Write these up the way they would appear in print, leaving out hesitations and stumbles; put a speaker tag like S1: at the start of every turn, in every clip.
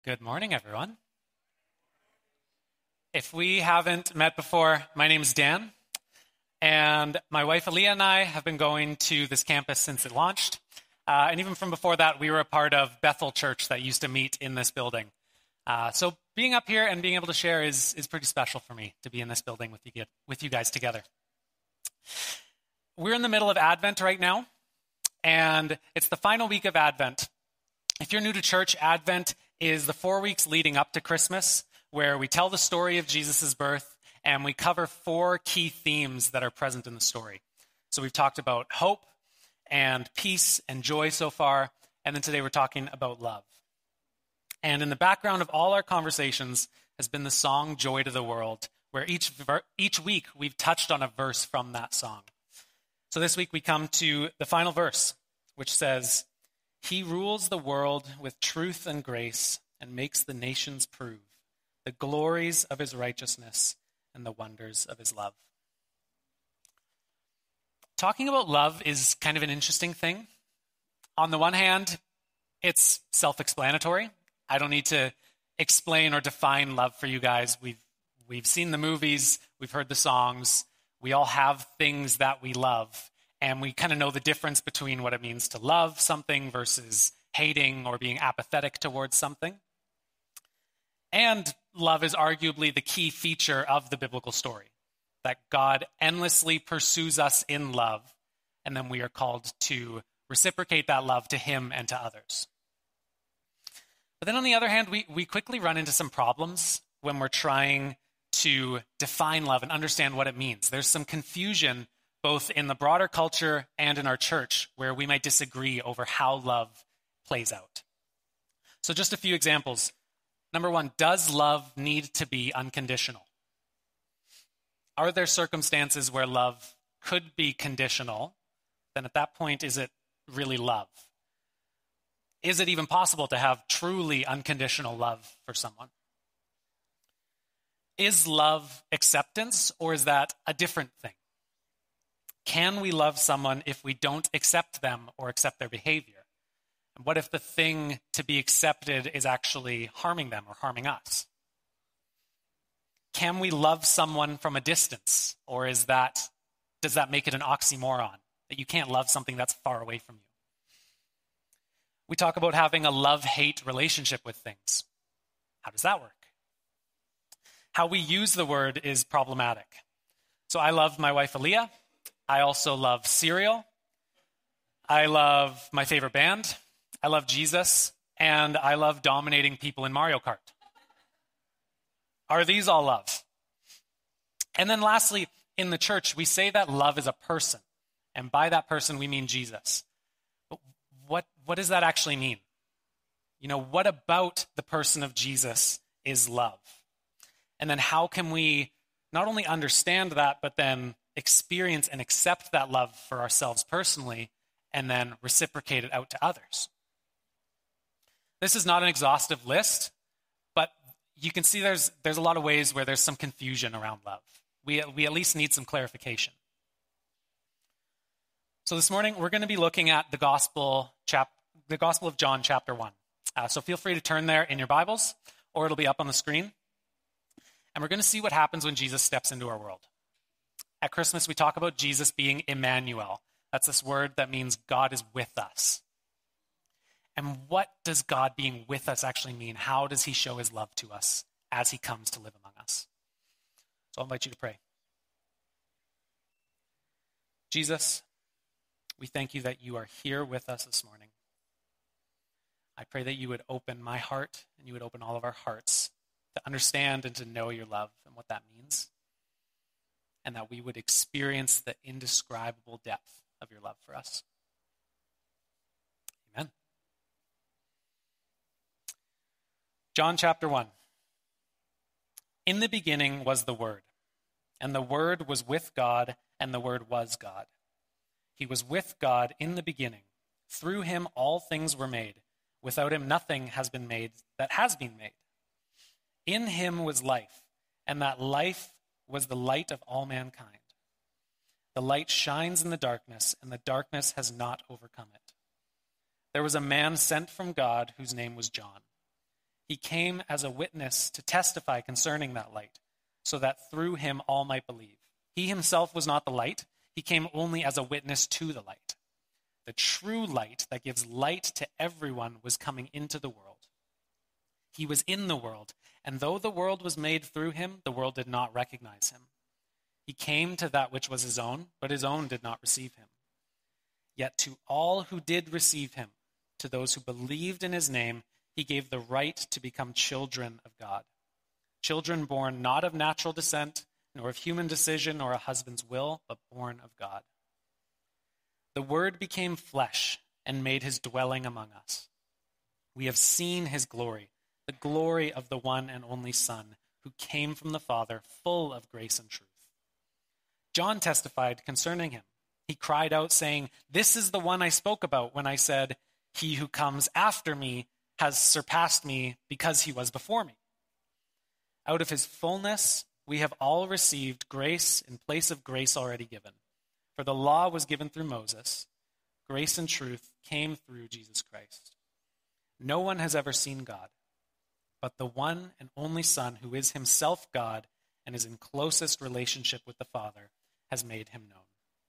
S1: Good morning, everyone. If we haven't met before, my name is Dan, and my wife Aaliyah and I have been going to this campus since it launched. And even from before that, we were a part of Bethel Church that used to meet in this building. So being up here and being able to share is pretty special for me to be in this building with you guys together. We're in the middle of Advent right now, and it's the final week of Advent. If you're new to church, Advent is the 4 weeks leading up to Christmas, where we tell the story of Jesus' birth, and we cover 4 key themes that are present in the story. So we've talked about hope and peace and joy so far, and then today we're talking about love. And in the background of all our conversations has been the song Joy to the World, where each week we've touched on a verse from that song. So this week we come to the final verse, which says, "He rules the world with truth and grace and makes the nations prove the glories of his righteousness and the wonders of his love." Talking about love is kind of an interesting thing. On the one hand, it's self-explanatory. I don't need to explain or define love for you guys. We've seen the movies, we've heard the songs, we all have things that we love. And we kind of know the difference between what it means to love something versus hating or being apathetic towards something. And love is arguably the key feature of the biblical story, that God endlessly pursues us in love, and then we are called to reciprocate that love to him and to others. But then on the other hand, we quickly run into some problems when we're trying to define love and understand what it means. There's some confusion both in the broader culture and in our church, where we might disagree over how love plays out. So just a few examples. Number one, does love need to be unconditional? Are there circumstances where love could be conditional? Then at that point, is it really love? Is it even possible to have truly unconditional love for someone? Is love acceptance, or is that a different thing? Can we love someone if we don't accept them or accept their behavior? And what if the thing to be accepted is actually harming them or harming us? Can we love someone from a distance, or does that make it an oxymoron, that you can't love something that's far away from you? We talk about having a love-hate relationship with things. How does that work? How we use the word is problematic. So I love my wife Aaliyah. I also love cereal. I love my favorite band. I love Jesus. And I love dominating people in Mario Kart. Are these all love? And then lastly, in the church, we say that love is a person. And by that person, we mean Jesus. But what does that actually mean? What about the person of Jesus is love? And then how can we not only understand that, but then experience and accept that love for ourselves personally, and then reciprocate it out to others? This is not an exhaustive list, but you can see there's a lot of ways where there's some confusion around love. We at least need some clarification. So this morning, we're going to be looking at the Gospel of John, chapter 1. So feel free to turn there in your Bibles, or it'll be up on the screen. And we're going to see what happens when Jesus steps into our world. At Christmas, we talk about Jesus being Emmanuel. That's this word that means God is with us. And what does God being with us actually mean? How does he show his love to us as he comes to live among us? So I'll invite you to pray. Jesus, we thank you that you are here with us this morning. I pray that you would open my heart and you would open all of our hearts to understand and to know your love and what that means, and that we would experience the indescribable depth of your love for us. Amen. John chapter 1. In the beginning was the Word, and the Word was with God, and the Word was God. He was with God in the beginning. Through him all things were made. Without him nothing has been made that has been made. In him was life, and that life was the light of all mankind. The light shines in the darkness, and the darkness has not overcome it. There was a man sent from God whose name was John. He came as a witness to testify concerning that light, so that through him all might believe. He himself was not the light. He came only as a witness to the light. The true light that gives light to everyone was coming into the world. He was in the world, and though the world was made through him, the world did not recognize him. He came to that which was his own, but his own did not receive him. Yet to all who did receive him, to those who believed in his name, he gave the right to become children of God. Children born not of natural descent, nor of human decision or a husband's will, but born of God. The Word became flesh and made his dwelling among us. We have seen his glory, the glory of the one and only Son, who came from the Father, full of grace and truth. John testified concerning him. He cried out, saying, "This is the one I spoke about when I said, 'He who comes after me has surpassed me because he was before me.' Out of his fullness we have all received grace in place of grace already given. For the law was given through Moses. Grace and truth came through Jesus Christ. No one has ever seen God, but the one and only Son, who is himself God and is in closest relationship with the Father, has made him known."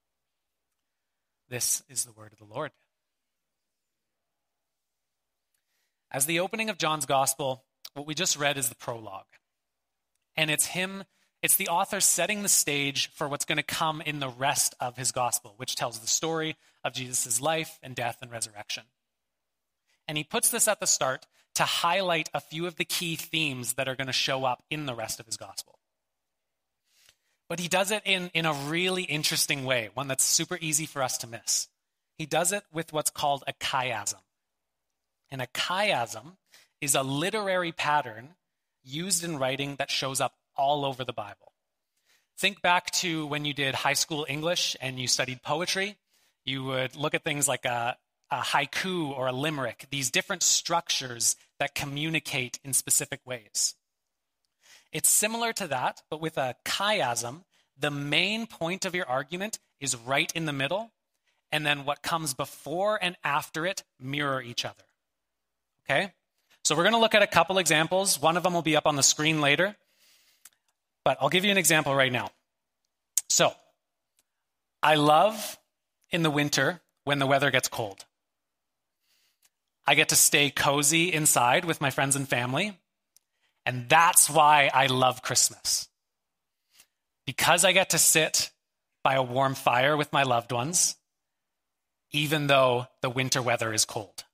S1: This is the word of the Lord. As the opening of John's gospel, what we just read is the prologue. And it's the author setting the stage for what's going to come in the rest of his gospel, which tells the story of Jesus' life and death and resurrection. And he puts this at the start to highlight a few of the key themes that are going to show up in the rest of his gospel. But he does it in a really interesting way, one that's super easy for us to miss. He does it with what's called a chiasm. And a chiasm is a literary pattern used in writing that shows up all over the Bible. Think back to when you did high school English and you studied poetry. You would look at things like a haiku or a limerick, these different structures that communicate in specific ways. It's similar to that, but with a chiasm, the main point of your argument is right in the middle, and then what comes before and after it mirror each other. Okay? So we're going to look at a couple examples. One of them will be up on the screen later, but I'll give you an example right now. So, I love in the winter when the weather gets cold. I get to stay cozy inside with my friends and family. And that's why I love Christmas. Because I get to sit by a warm fire with my loved ones, even though the winter weather is cold.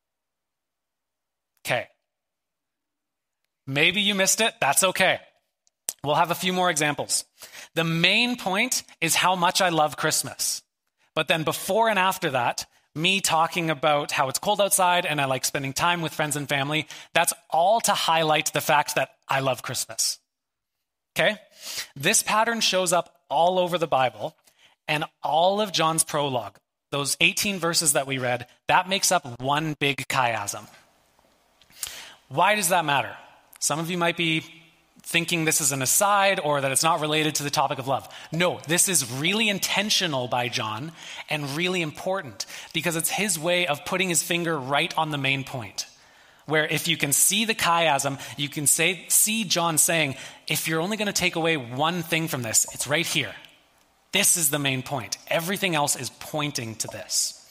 S1: Okay. Maybe you missed it. That's okay. We'll have a few more examples. The main point is how much I love Christmas. But then before and after that, me talking about how it's cold outside and I like spending time with friends and family, that's all to highlight the fact that I love Christmas. Okay? This pattern shows up all over the Bible, and all of John's prologue, those 18 verses that we read, that makes up one big chiasm. Why does that matter? Some of you might be thinking this is an aside or that it's not related to the topic of love. No, this is really intentional by John and really important because it's his way of putting his finger right on the main point. Where if you can see the chiasm, you can see John saying, if you're only going to take away one thing from this, it's right here. This is the main point. Everything else is pointing to this.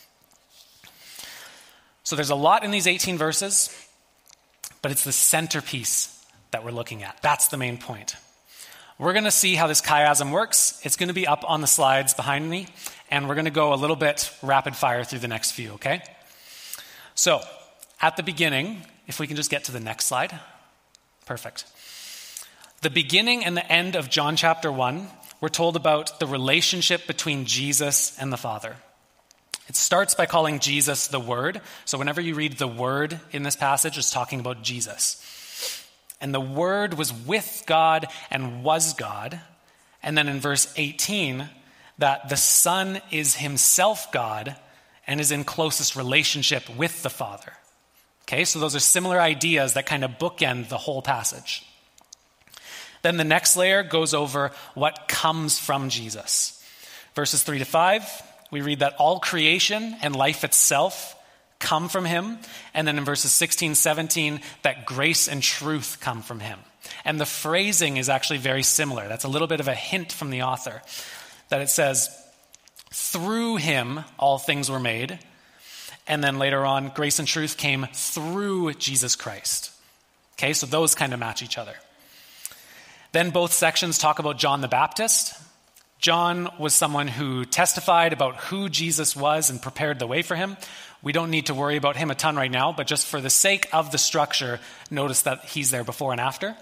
S1: So there's a lot in these 18 verses, but it's the centerpiece that we're looking at. That's the main point. We're going to see how this chiasm works. It's going to be up on the slides behind me, and we're going to go a little bit rapid fire through the next few, okay? So, at the beginning, if we can just get to the next slide. Perfect. The beginning and the end of John chapter 1, we're told about the relationship between Jesus and the Father. It starts by calling Jesus the Word. So whenever you read the Word in this passage, it's talking about Jesus. And the Word was with God and was God. And then in verse 18, that the Son is himself God and is in closest relationship with the Father. Okay, so those are similar ideas that kind of bookend the whole passage. Then the next layer goes over what comes from Jesus. Verses 3 to 5, we read that all creation and life itself come from him. And then in verses 16, 17, that grace and truth come from him. And the phrasing is actually very similar. That's a little bit of a hint from the author, that it says, through him all things were made. And then later on, grace and truth came through Jesus Christ. Okay, so those kind of match each other. Then both sections talk about John the Baptist. John was someone who testified about who Jesus was and prepared the way for him. We don't need to worry about him a ton right now, but just for the sake of the structure, notice that he's there before and after.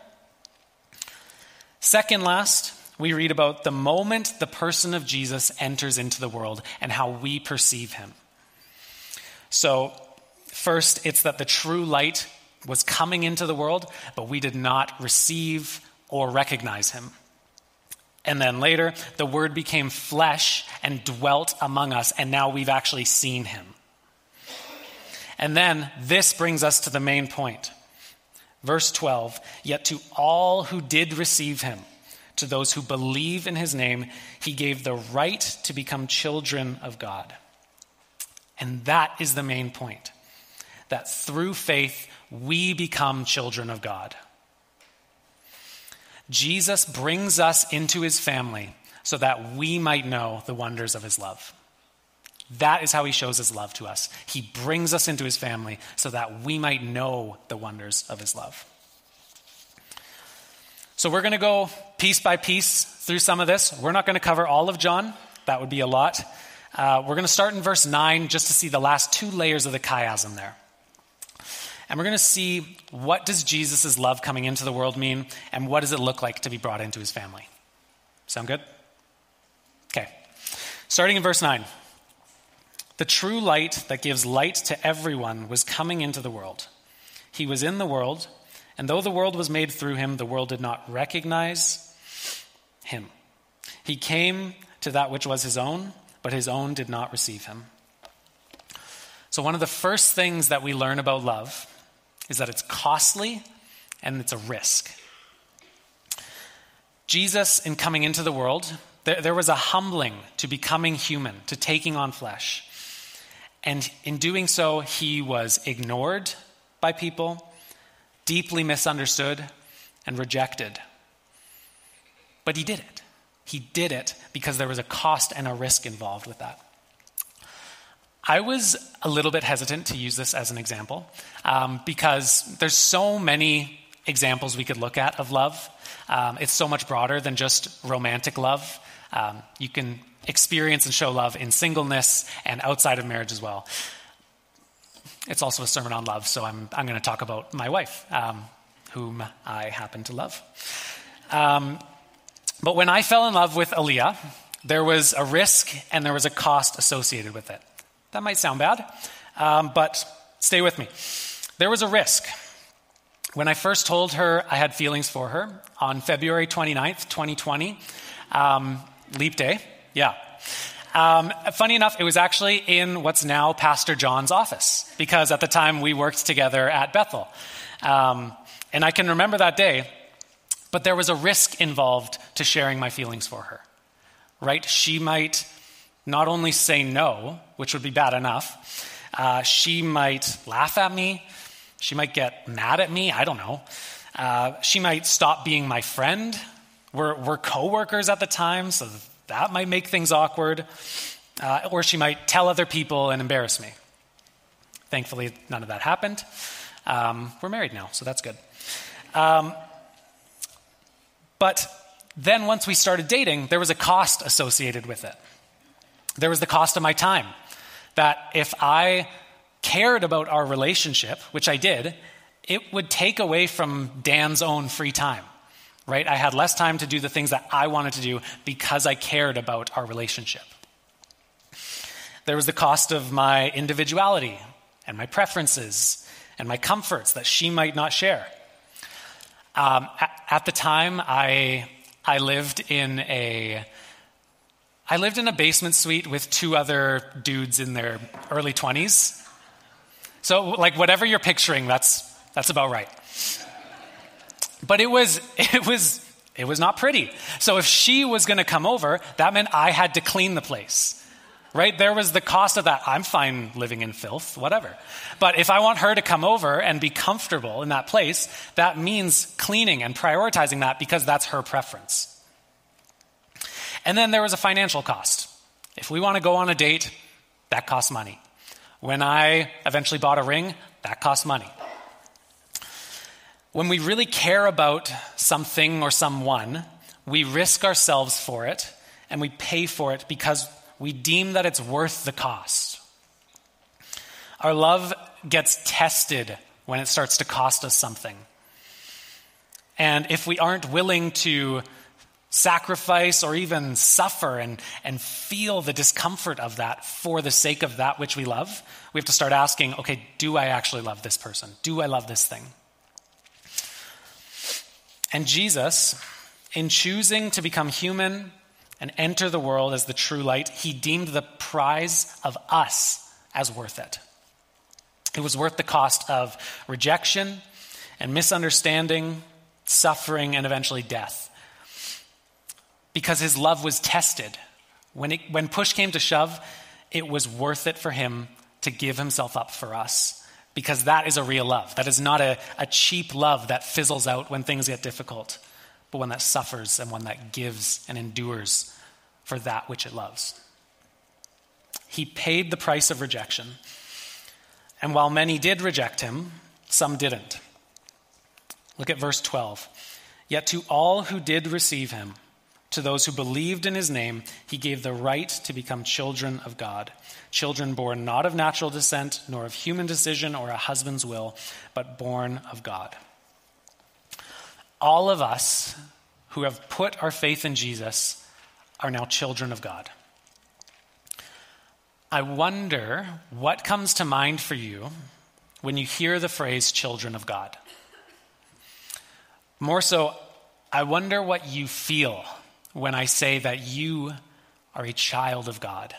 S1: Second last, we read about the moment the person of Jesus enters into the world and how we perceive him. So first, it's that the true light was coming into the world, but we did not receive or recognize him. And then later, the word became flesh and dwelt among us, and now we've actually seen him. And then this brings us to the main point. Verse 12, yet to all who did receive him, to those who believe in his name, he gave the right to become children of God. And that is the main point, that through faith, we become children of God. Jesus brings us into his family so that we might know the wonders of his love. That is how he shows his love to us. He brings us into his family so that we might know the wonders of his love. So we're going to go piece by piece through some of this. We're not going to cover all of John. That would be a lot. We're going to start in verse 9 just to see the last two layers of the chiasm there. And we're going to see, what does Jesus' love coming into the world mean, and what does it look like to be brought into his family? Sound good? Okay. Starting in verse 9. The true light that gives light to everyone was coming into the world. He was in the world, and though the world was made through him, the world did not recognize him. He came to that which was his own, but his own did not receive him. So one of the first things that we learn about love is that it's costly and it's a risk. Jesus, in coming into the world, there was a humbling to becoming human, to taking on flesh. And in doing so, he was ignored by people, deeply misunderstood, and rejected. But he did it. He did it because there was a cost and a risk involved with that. I was a little bit hesitant to use this as an example because there's so many examples we could look at of love. It's so much broader than just romantic love. You can experience and show love in singleness and outside of marriage as well. It's also a sermon on love, so I'm going to talk about my wife, whom I happen to love. But when I fell in love with Aaliyah, there was a risk and there was a cost associated with it. That might sound bad, but stay with me. There was a risk. When I first told her I had feelings for her on February 29th, 2020, Leap Day, yeah. Funny enough, it was actually in what's now Pastor John's office, because at the time we worked together at Bethel. And I can remember that day, but there was a risk involved to sharing my feelings for her, right? She might not only say no, which would be bad enough, she might laugh at me, she might get mad at me, I don't know. She might stop being my friend. We're co-workers at the time, so that might make things awkward. Or she might tell other people and embarrass me. Thankfully, none of that happened. We're married now, so that's good. But then once we started dating, there was a cost associated with it. There was the cost of my time. That if I cared about our relationship, which I did, it would take away from Dan's own free time, right? I had less time to do the things that I wanted to do because I cared about our relationship. There was the cost of my individuality and my preferences and my comforts that she might not share. At the time, I lived in a basement suite with two other dudes in their early 20s. So, like, whatever you're picturing, that's about right. But it was not pretty. So if she was going to come over, that meant I had to clean the place. right? There was the cost of that. I'm fine living in filth, whatever. But if I want her to come over and be comfortable in that place, that means cleaning and prioritizing that because that's her preference. And then there was a financial cost. If we want to go on a date, that costs money. When I eventually bought a ring, that costs money. When we really care about something or someone, we risk ourselves for it and we pay for it because we deem that it's worth the cost. Our love gets tested when it starts to cost us something. And if we aren't willing to sacrifice or even suffer and feel the discomfort of that for the sake of that which we love, we have to start asking, okay, do I actually love this person? Do I love this thing? And Jesus, in choosing to become human and enter the world as the true light, he deemed the prize of us as worth it. It was worth the cost of rejection and misunderstanding, suffering, and eventually death. Because his love was tested. When push came to shove, it was worth it for him to give himself up for us. Because that is a real love. That is not a cheap love that fizzles out when things get difficult, but one that suffers and one that gives and endures for that which it loves. He paid the price of rejection. And while many did reject him, some didn't. Look at verse 12. Yet to all who did receive him, to those who believed in his name, he gave the right to become children of God. Children born not of natural descent, nor of human decision or a husband's will, but born of God. All of us who have put our faith in Jesus are now children of God. I wonder what comes to mind for you when you hear the phrase children of God. More so, I wonder what you feel when I say that you are a child of God.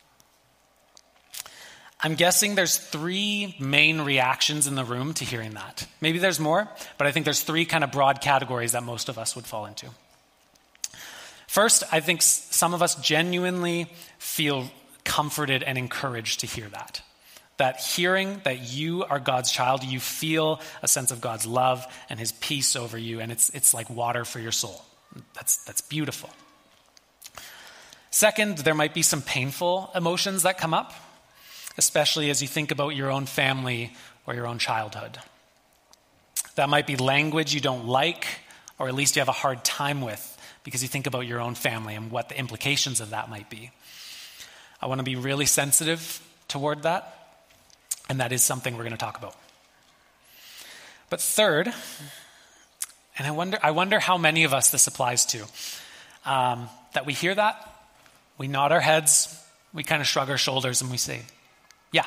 S1: I'm guessing there's 3 main reactions in the room to hearing that. Maybe there's more, but I think there's 3 kind of broad categories that most of us would fall into. First, I think some of us genuinely feel comforted and encouraged to hear that. That hearing that you are God's child, you feel a sense of God's love and his peace over you, and it's like water for your soul. That's beautiful. Second, there might be some painful emotions that come up, especially as you think about your own family or your own childhood. That might be language you don't like, or at least you have a hard time with because you think about your own family and what the implications of that might be. I want to be really sensitive toward that, and that is something we're going to talk about. But third, and I wonder how many of us this applies to, that we hear that, we nod our heads, we kind of shrug our shoulders, and we say, yeah,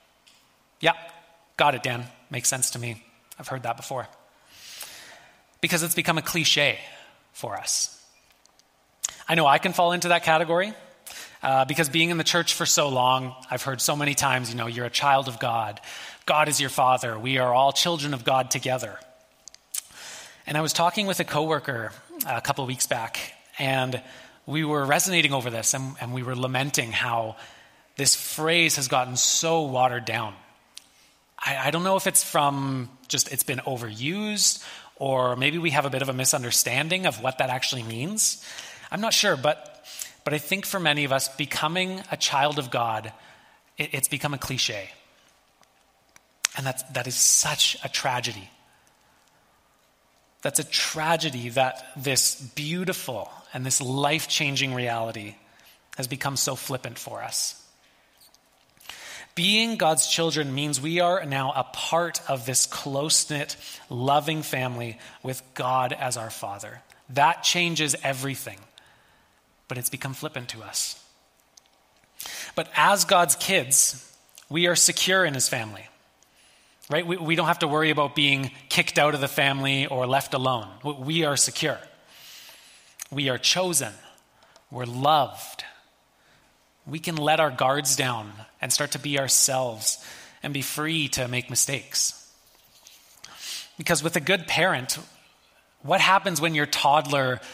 S1: got it, Dan. Makes sense to me. I've heard that before. Because it's become a cliche for us. I know I can fall into that category because being in the church for so long, I've heard so many times, you're a child of God. God is your father. We are all children of God together. And I was talking with a coworker a couple of weeks back, and we were resonating over this, and we were lamenting how this phrase has gotten so watered down. I don't know if it's from just it's been overused, or maybe we have a bit of a misunderstanding of what that actually means. I'm not sure, but I think for many of us, becoming a child of God, it's become a cliche. And that is such a tragedy. That's a tragedy that this beautiful and this life-changing reality has become so flippant for us. Being God's children means we are now a part of this close-knit, loving family with God as our Father. That changes everything, but it's become flippant to us. But as God's kids, we are secure in his family. Right? We don't have to worry about being kicked out of the family or left alone. We are secure. We are chosen. We're loved. We can let our guards down and start to be ourselves and be free to make mistakes. Because with a good parent, what happens when your toddler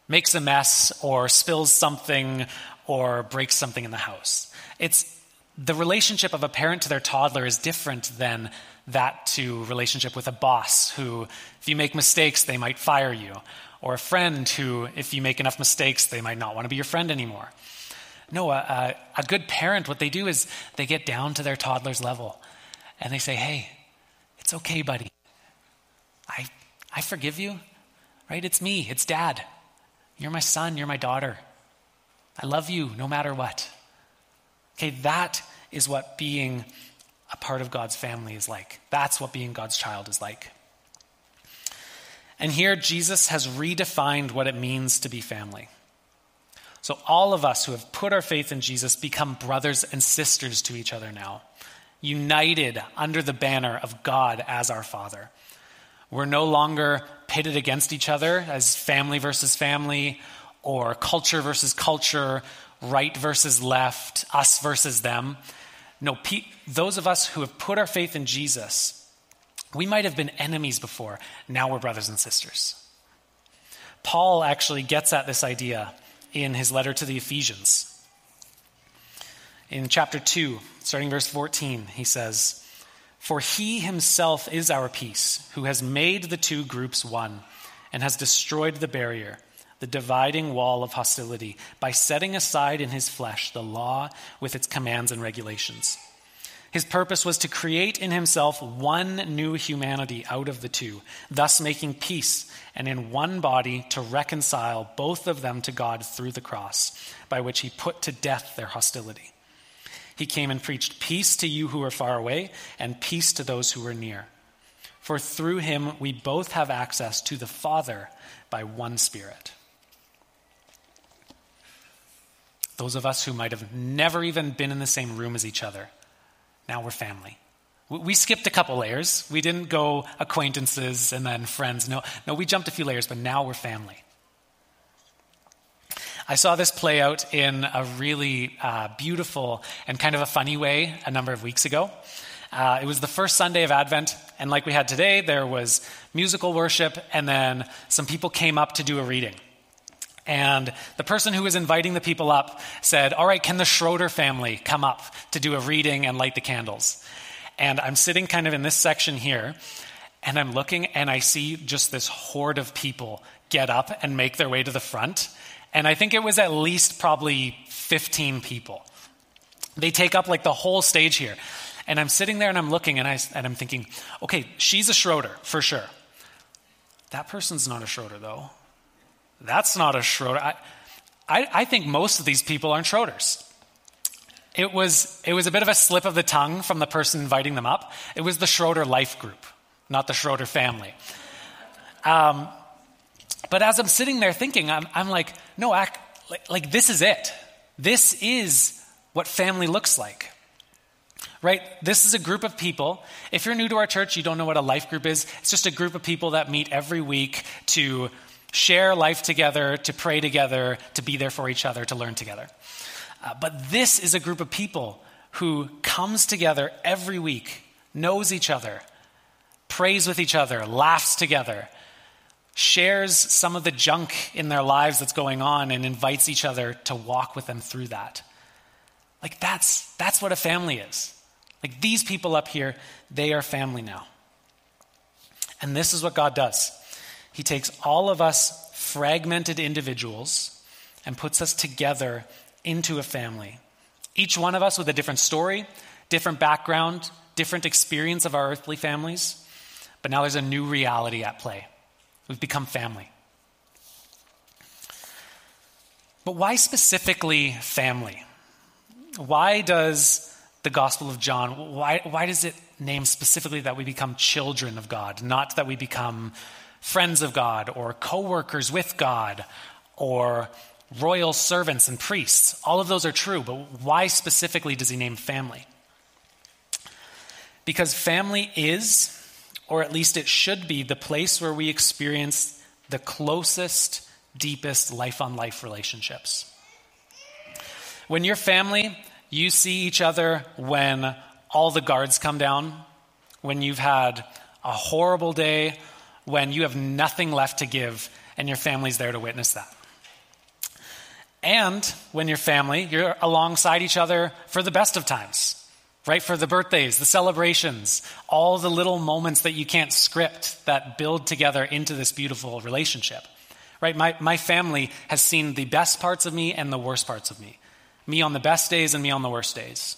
S1: makes a mess or spills something or breaks something in the house. It's the relationship of a parent to their toddler is different than that to relationship with a boss who, if you make mistakes, they might fire you, or a friend who, if you make enough mistakes, they might not want to be your friend anymore. No, a good parent, what they do is they get down to their toddler's level and they say, hey, it's okay, buddy. I forgive you, right? It's me, it's dad. You're my son, you're my daughter. I love you no matter what. Okay, that is what being a part of God's family is like. That's what being God's child is like. And here Jesus has redefined what it means to be family. So all of us who have put our faith in Jesus become brothers and sisters to each other now, united under the banner of God as our Father. We're no longer pitted against each other as family versus family, or culture versus culture, right versus left, us versus them. No, those of us who have put our faith in Jesus, we might have been enemies before. Now we're brothers and sisters. Paul actually gets at this idea in his letter to the Ephesians. In chapter 2, starting verse 14, he says, "For he himself is our peace, who has made the two groups one, and has destroyed the barrier, the dividing wall of hostility, by setting aside in his flesh the law with its commands and regulations. His purpose was to create in himself one new humanity out of the two, thus making peace, and in one body to reconcile both of them to God through the cross, by which he put to death their hostility. He came and preached peace to you who are far away, and peace to those who are near. For through him we both have access to the Father by one Spirit." Those of us who might have never even been in the same room as each other, now we're family. We skipped a couple layers. We didn't go acquaintances and then friends. No, we jumped a few layers, but now we're family. I saw this play out in a really beautiful and kind of a funny way a number of weeks ago. It was the first Sunday of Advent, and like we had today, there was musical worship, and then some people came up to do a reading. And the person who was inviting the people up said, "All right, can the Schroeder family come up to do a reading and light the candles?" And I'm sitting kind of in this section here, and I'm looking, and I see just this horde of people get up and make their way to the front. And I think it was at least probably 15 people. They take up like the whole stage here. And I'm sitting there and I'm looking and I'm thinking, okay, she's a Schroeder for sure. That person's not a Schroeder though. That's not a Schroeder. I think most of these people aren't Schroders. It was a bit of a slip of the tongue from the person inviting them up. It was the Schroeder life group, not the Schroeder family. But as I'm sitting there thinking, I'm like, no, like this is it. This is what family looks like. Right? This is a group of people. If you're new to our church, you don't know what a life group is. It's just a group of people that meet every week to share life together, to pray together, to be there for each other, to learn together. But this is a group of people who comes together every week, knows each other, prays with each other, laughs together, shares some of the junk in their lives that's going on, and invites each other to walk with them through that. Like that's what a family is. Like these people up here, they are family now. And this is what God does. He takes all of us fragmented individuals and puts us together into a family. Each one of us with a different story, different background, different experience of our earthly families. But now there's a new reality at play. We've become family. But why specifically family? Why does the Gospel of John, why does it name specifically that we become children of God, not that we become friends of God or co-workers with God or royal servants and priests? All of those are true, but why specifically does he name family? Because family is, or at least it should be, the place where we experience the closest, deepest life-on-life relationships. When you're family, you see each other when all the guards come down, when you've had a horrible day, when you have nothing left to give, and your family's there to witness that. And when you're family, you're alongside each other for the best of times, right? For the birthdays, the celebrations, all the little moments that you can't script that build together into this beautiful relationship, right? My family has seen the best parts of me and the worst parts of me. Me on the best days and me on the worst days.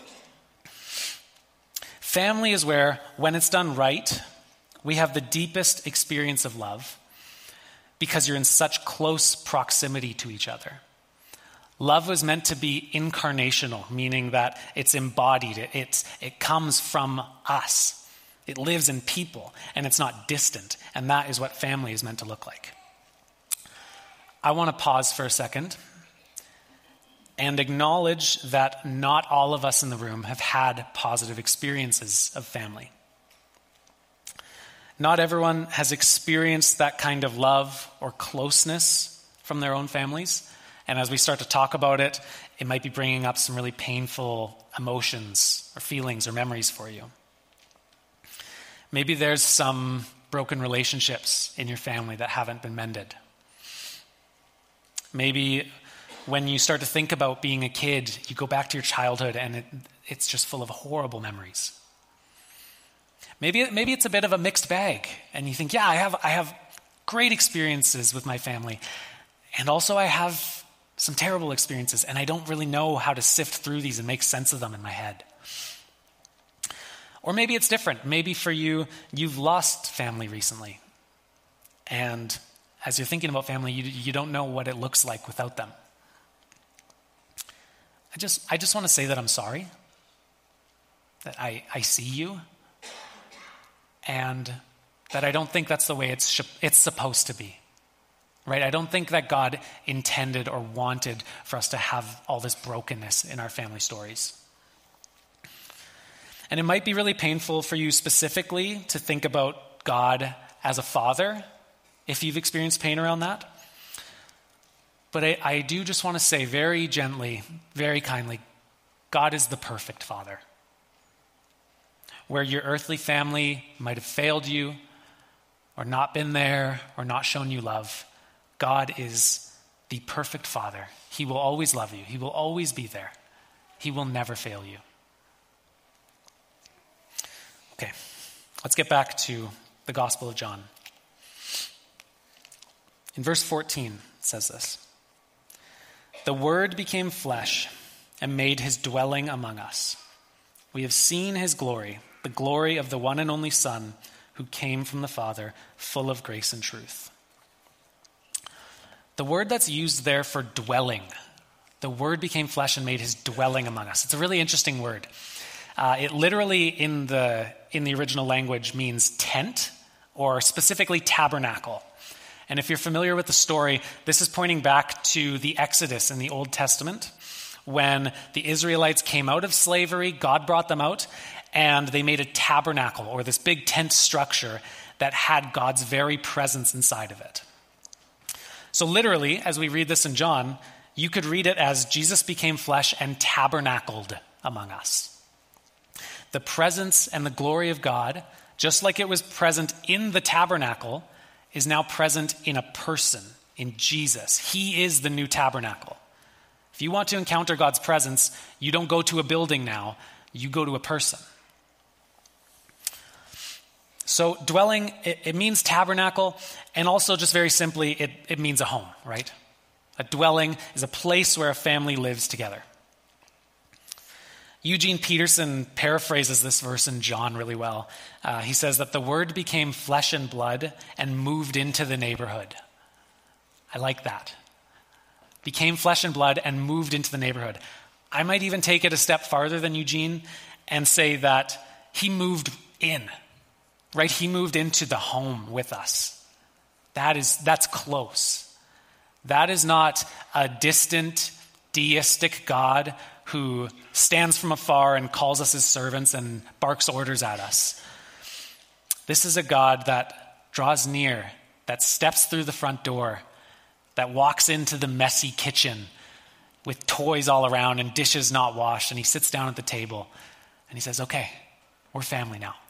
S1: Family is where, when it's done right, we have the deepest experience of love because you're in such close proximity to each other. Love was meant to be incarnational, meaning that it's embodied. It comes from us. It lives in people, and it's not distant. And that is what family is meant to look like. I want to pause for a second and acknowledge that not all of us in the room have had positive experiences of family. Not everyone has experienced that kind of love or closeness from their own families. And as we start to talk about it, it might be bringing up some really painful emotions or feelings or memories for you. Maybe there's some broken relationships in your family that haven't been mended. Maybe when you start to think about being a kid, you go back to your childhood and it's just full of horrible memories. Maybe it's a bit of a mixed bag, and you think, yeah, I have great experiences with my family, and also I have some terrible experiences, and I don't really know how to sift through these and make sense of them in my head. Or maybe it's different. Maybe for you, you've lost family recently, and as you're thinking about family, you don't know what it looks like without them. I just want to say that I'm sorry, that I see you, and that I don't think that's the way it's supposed to be, right? I don't think that God intended or wanted for us to have all this brokenness in our family stories. And it might be really painful for you specifically to think about God as a father, if you've experienced pain around that. But I do just want to say very gently, very kindly, God is the perfect father. Where your earthly family might have failed you or not been there or not shown you love, God is the perfect father. He will always love you. He will always be there. He will never fail you. Okay, let's get back to the Gospel of John. In verse 14, it says this: "The Word became flesh and made his dwelling among us. We have seen his glory, the glory of the one and only Son who came from the Father, full of grace and truth." The word that's used there for dwelling, the Word became flesh and made his dwelling among us. It's a really interesting word. It literally in the original language means tent, or specifically tabernacle. And if you're familiar with the story, this is pointing back to the Exodus in the Old Testament, when the Israelites came out of slavery. God brought them out, and they made a tabernacle, or this big tent structure that had God's very presence inside of it. So literally, as we read this in John, you could read it as Jesus became flesh and tabernacled among us. The presence and the glory of God, just like it was present in the tabernacle, is now present in a person, in Jesus. He is the new tabernacle. If you want to encounter God's presence, you don't go to a building now, you go to a person. So dwelling, it means tabernacle, and also just very simply, it means a home, right? A dwelling is a place where a family lives together. Eugene Peterson paraphrases this verse in John really well. He says that the Word became flesh and blood and moved into the neighborhood. I like that. Became flesh and blood and moved into the neighborhood. I might even take it a step farther than Eugene and say that he moved in, right? He moved into the home with us. That's close. That is not a distant, deistic God who stands from afar and calls us his servants and barks orders at us. This is a God that draws near, that steps through the front door, that walks into the messy kitchen with toys all around and dishes not washed, and he sits down at the table and he says, okay, we're family now.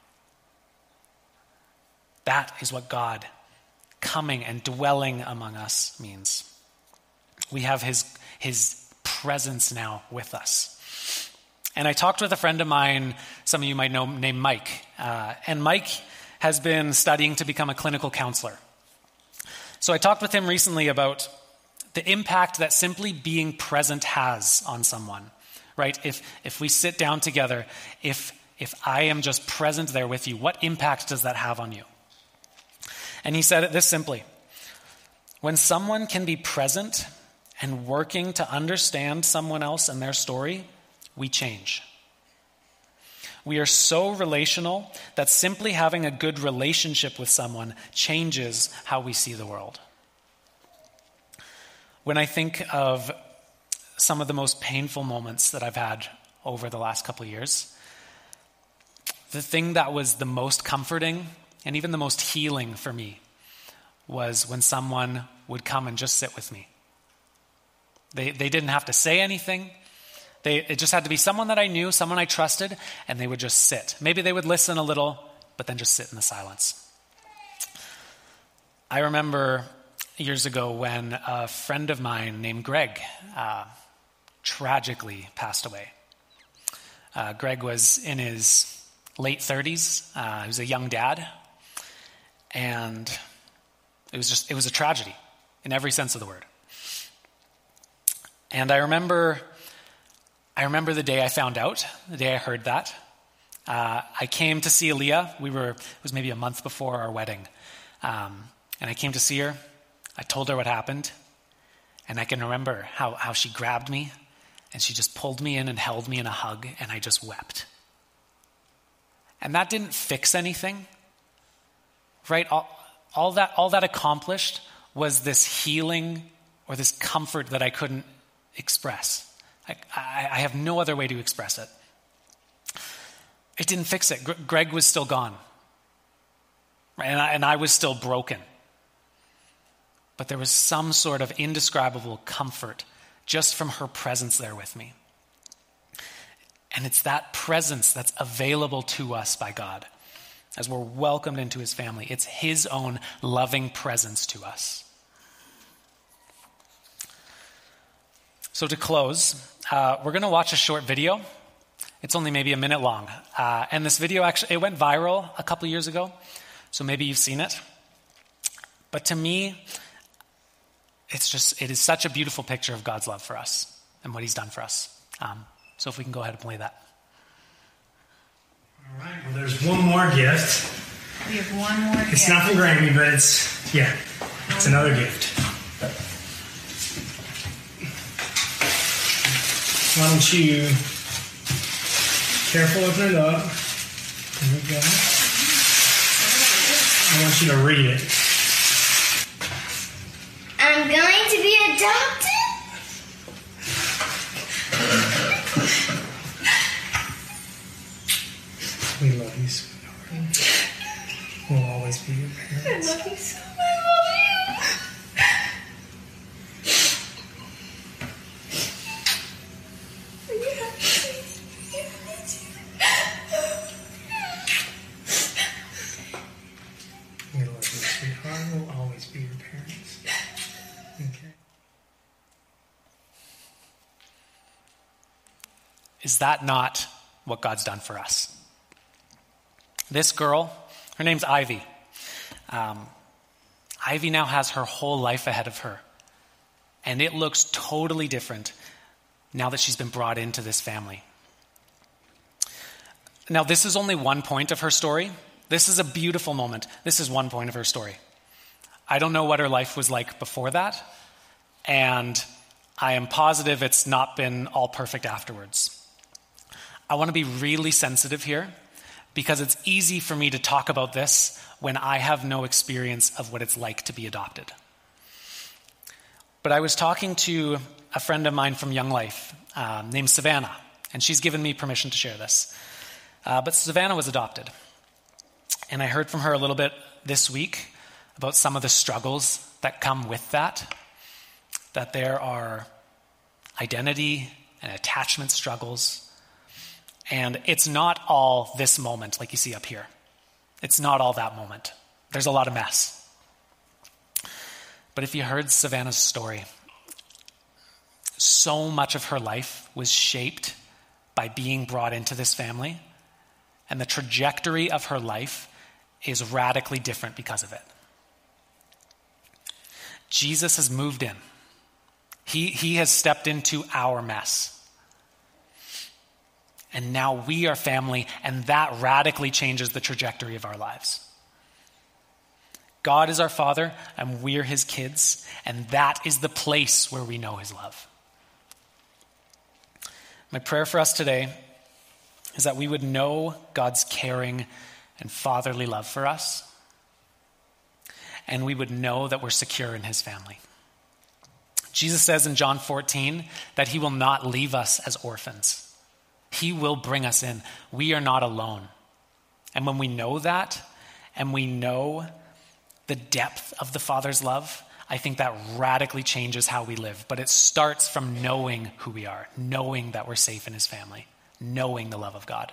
S1: That is what God coming and dwelling among us means. We have his presence now with us. And I talked with a friend of mine, some of you might know, named Mike. And Mike has been studying to become a clinical counselor. So I talked with him recently about the impact that simply being present has on someone, right? If we sit down together, if I am just present there with you, what impact does that have on you? And he said it this simply: when someone can be present and working to understand someone else and their story, we change. We are so relational that simply having a good relationship with someone changes how we see the world. When I think of some of the most painful moments that I've had over the last couple of years, the thing that was the most comforting and even the most healing for me was when someone would come and just sit with me. They didn't have to say anything. It just had to be someone that I knew, someone I trusted, and they would just sit. Maybe they would listen a little, but then just sit in the silence. I remember years ago when a friend of mine named Greg tragically passed away. Greg was in his late 30s. He was a young dad. And it was a tragedy in every sense of the word. And I remember the day I found out, the day I heard that. I came to see Aaliyah. It was maybe a month before our wedding. And I came to see her. I told her what happened. And I can remember how she grabbed me and she just pulled me in and held me in a hug, and I just wept. And that didn't fix anything, right? All that accomplished was this healing or this comfort that I couldn't express. I have no other way to express it. It didn't fix it. Greg was still gone. Right? And I was still broken. But there was some sort of indescribable comfort just from her presence there with me. And it's that presence that's available to us by God as we're welcomed into his family. It's his own loving presence to us. So to close, we're going to watch a short video. It's only maybe a minute long. And this video actually, it went viral a couple years ago. So maybe you've seen it. But to me, it is such a beautiful picture of God's love for us and what he's done for us. So if we can go ahead and play that.
S2: All right, well, there's one more gift.
S3: We have one more gift.
S2: It's not from Grammy, but it's another gift. Why don't you careful open it up. There we go. I want you to read it.
S4: I'm going to be adopted?
S2: We love you, sweetheart. We'll always be your parents.
S4: I love you so much. I love you.
S2: We love you, sweetheart. We'll always be your parents. Okay.
S1: Is that not what God's done for us? This girl, her name's Ivy. Ivy now has her whole life ahead of her. And it looks totally different now that she's been brought into this family. Now, this is only one point of her story. This is a beautiful moment. This is one point of her story. I don't know what her life was like before that. And I am positive it's not been all perfect afterwards. I want to be really sensitive here, because it's easy for me to talk about this when I have no experience of what it's like to be adopted. But I was talking to a friend of mine from Young Life named Savannah, and she's given me permission to share this. But Savannah was adopted. And I heard from her a little bit this week about some of the struggles that come with that there are identity and attachment struggles. And it's not all this moment like you see up here. It's not all that moment. There's a lot of mess. But if you heard Savannah's story, so much of her life was shaped by being brought into this family, and the trajectory of her life is radically different because of it. Jesus has moved in. He has stepped into our mess. And now we are family, and that radically changes the trajectory of our lives. God is our Father, and we're his kids, and that is the place where we know his love. My prayer for us today is that we would know God's caring and fatherly love for us, and we would know that we're secure in his family. Jesus says in John 14 that he will not leave us as orphans. He will bring us in. We are not alone. And when we know that, and we know the depth of the Father's love, I think that radically changes how we live. But it starts from knowing who we are, knowing that we're safe in his family, knowing the love of God.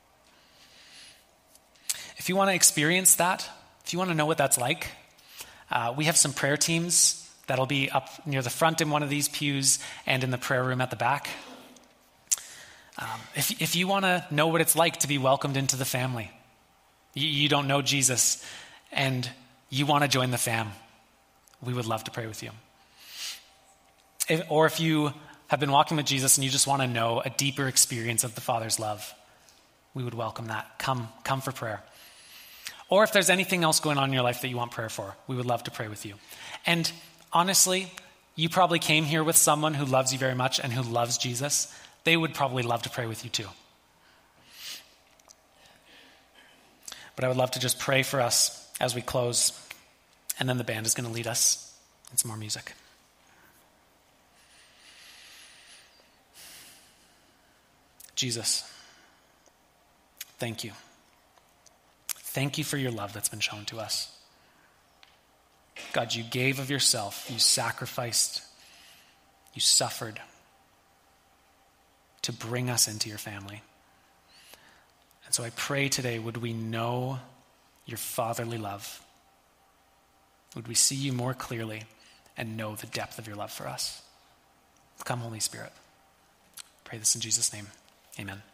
S1: If you want to experience that, if you want to know what that's like, we have some prayer teams that'll be up near the front in one of these pews and in the prayer room at the back. If you want to know what it's like to be welcomed into the family, you don't know Jesus, and you want to join the fam, we would love to pray with you. Or if you have been walking with Jesus and you just want to know a deeper experience of the Father's love, we would welcome that. Come for prayer. Or if there's anything else going on in your life that you want prayer for, we would love to pray with you. And honestly, you probably came here with someone who loves you very much and who loves Jesus. They would probably love to pray with you too. But I would love to just pray for us as we close, and then the band is going to lead us in some more music. Jesus, thank you. Thank you for your love that's been shown to us. God, you gave of yourself, you sacrificed, you suffered to bring us into your family. And so I pray today, would we know your fatherly love? Would we see you more clearly and know the depth of your love for us? Come, Holy Spirit. Pray this in Jesus' name. Amen.